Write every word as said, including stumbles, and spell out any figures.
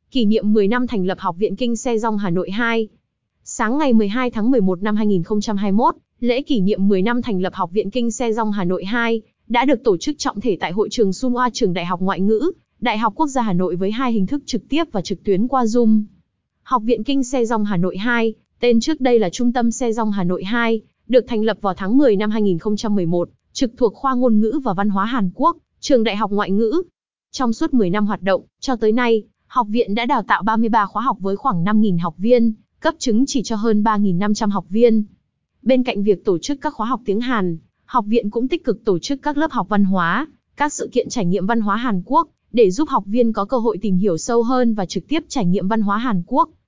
kỷ niệm mười năm thành lập Học viện Kinh Sejong Hà Nội hai. Sáng ngày mười hai tháng mười một năm hai nghìn không trăm hai mươi mốt, lễ kỷ niệm mười năm thành lập Học viện Kinh Sejong Hà Nội hai đã được tổ chức trọng thể tại hội trường Sunhwa Trường Đại học Ngoại ngữ, Đại học Quốc gia Hà Nội với hai hình thức trực tiếp và trực tuyến qua Zoom. Học viện Kinh Sejong Hà Nội hai, tên trước đây là Trung tâm Sejong Hà Nội hai, được thành lập vào tháng mười năm hai nghìn không trăm mười một, trực thuộc Khoa Ngôn ngữ và Văn hóa Hàn Quốc, Trường Đại học Ngoại ngữ. Trong suốt mười năm hoạt động, cho tới nay, học viện đã đào tạo ba mươi ba khóa học với khoảng năm nghìn học viên, cấp chứng chỉ cho hơn ba nghìn năm trăm học viên. Bên cạnh việc tổ chức các khóa học tiếng Hàn, học viện cũng tích cực tổ chức các lớp học văn hóa, các sự kiện trải nghiệm văn hóa Hàn Quốc, để giúp học viên có cơ hội tìm hiểu sâu hơn và trực tiếp trải nghiệm văn hóa Hàn Quốc.